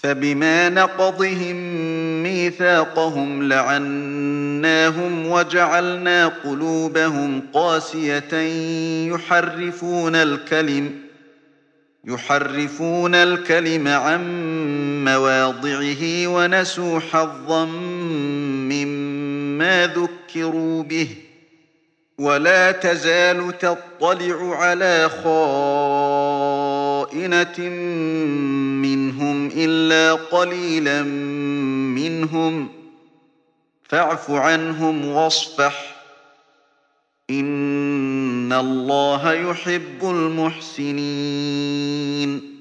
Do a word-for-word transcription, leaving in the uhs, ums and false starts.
فبما نقضهم ميثاقهم لعناهم وجعلنا قلوبهم قاسية يحرفون الكلم يحرفون الكلم عن مواضعه ونسوا حظا مما ذكروا به ولا تزال تطلع على خائنة منهم إلا قليلا منهم فاعف عنهم واصفح إن الله يحب المحسنين